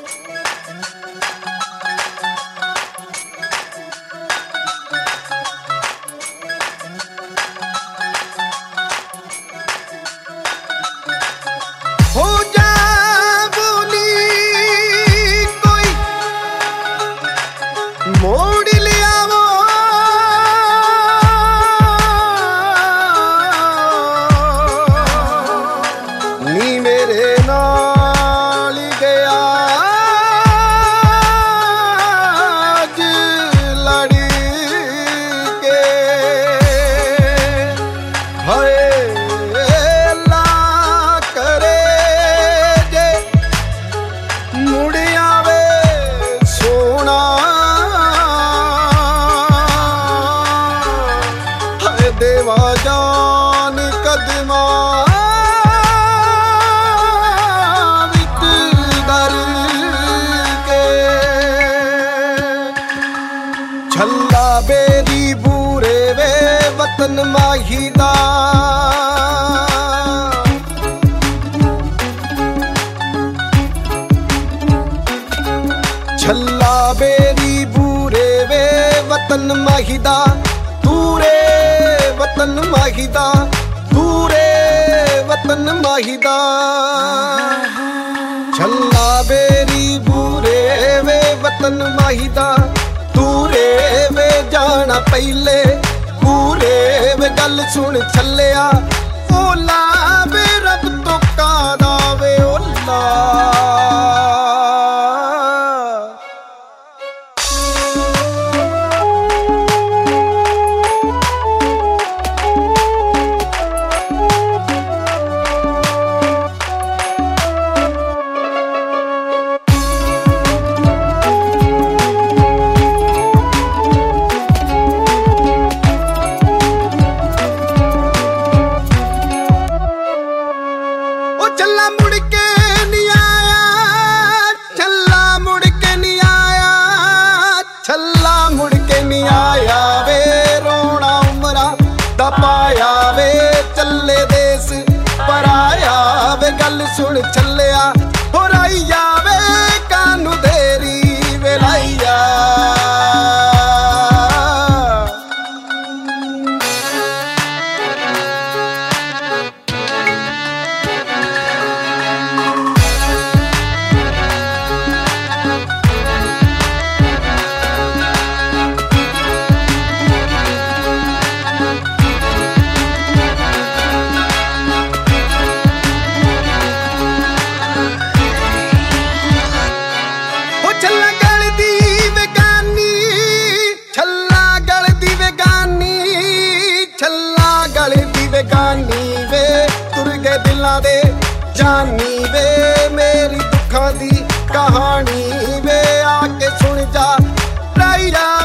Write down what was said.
देवा जान कदमा विच दर के छल्ला बेरी बूरे वे वतन माहीदा छल्ला बेरी बूरे वे वतन माहीदा दूरे वतन माहीदा दूरे वतन माहीदा छल्ला बेरी बूरे वे वतन माहीदा दूरे वे जाना पहले पूरे वे गल सुन छलिया ओला वे रब तो कादा वे ओला छल्ला मुड़ के नहीं आया छल्ला मुड़ के नहीं आया छल्ला मुड़ के नहीं आया वे रोना उमरा दपाया वे चले देश पर आया वे गल सुन छलिया हो राइया वे कानू देरी वे लाइया गानी वे तुर गए दिलां दे जानी वे मेरी दुखां दी कहानी वे आके सुन जा राइया